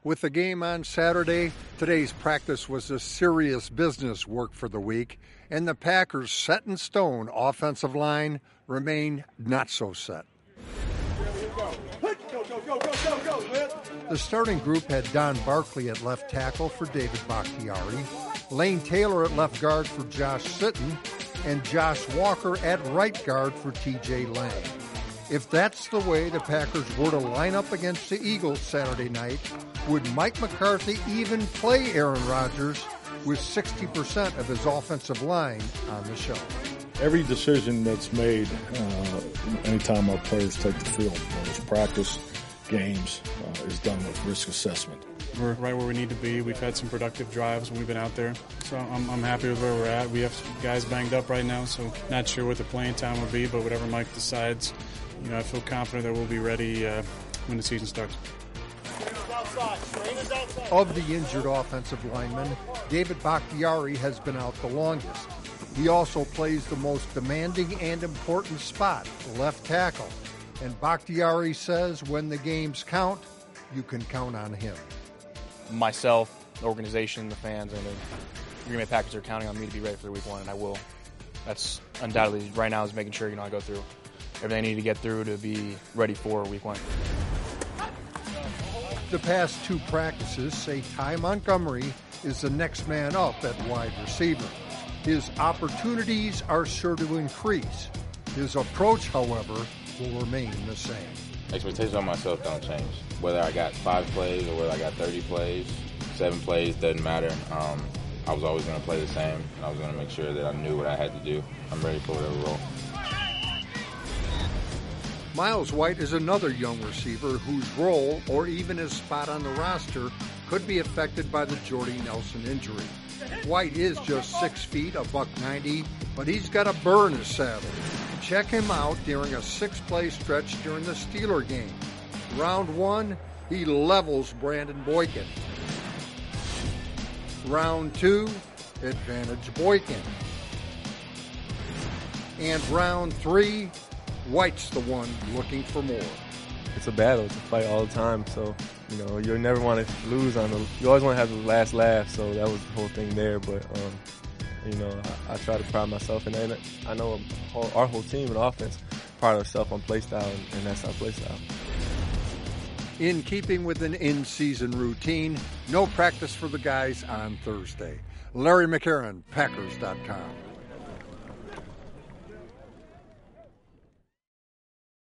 With the game on Saturday, today's practice was a serious business work for the week, and the Packers' set-in-stone offensive line remained not so set. The starting group had Don Barkley at left tackle for David Bakhtiari, Lane Taylor at left guard for Josh Sitton, and Josh Walker at right guard for T.J. Lang. If that's the way the Packers were to line up against the Eagles Saturday night, would Mike McCarthy even play Aaron Rodgers with 60% of his offensive line on the show? Every decision that's made anytime our players take the field, whether it's practice, games, is done with risk assessment. We're right where we need to be. We've had some productive drives when we've been out there. So I'm happy with where we're at. We have some guys banged up right now, so not sure what the playing time will be, but whatever Mike decides, I feel confident that we'll be ready when the season starts. Of the injured offensive linemen, David Bakhtiari has been out the longest. He also plays the most demanding and important spot, left tackle. And Bakhtiari says when the games count, you can count on him. Myself, the organization, the fans, and the Green Bay Packers are counting on me to be ready for week one, and I will. That's undoubtedly right now is making sure I go through everything I need to get through to be ready for week one. The past two practices say Ty Montgomery is the next man up at wide receiver. His opportunities are sure to increase. His approach, however, will remain the same. Expectations on myself don't change. Whether I got 5 plays or whether I got 30 plays, 7 plays, doesn't matter. I was always going to play the same, and I was going to make sure that I knew what I had to do. I'm ready for whatever role. Miles White is another young receiver whose role or even his spot on the roster could be affected by the Jordy Nelson injury. White is just 6 feet, $190, but he's got a burr in his saddle. Check him out during a 6-play stretch during the Steeler game. Round 1, he levels Brandon Boykin. Round 2, advantage Boykin. And round 3, White's the one looking for more. It's a battle. It's a fight all the time. So, you never want to lose on you always want to have the last laugh. So that was the whole thing there. But, I try to pride myself. And I know our whole team and offense pride ourselves on play style, and that's our play style. In keeping with an in-season routine, no practice for the guys on Thursday. Larry McCarron, Packers.com.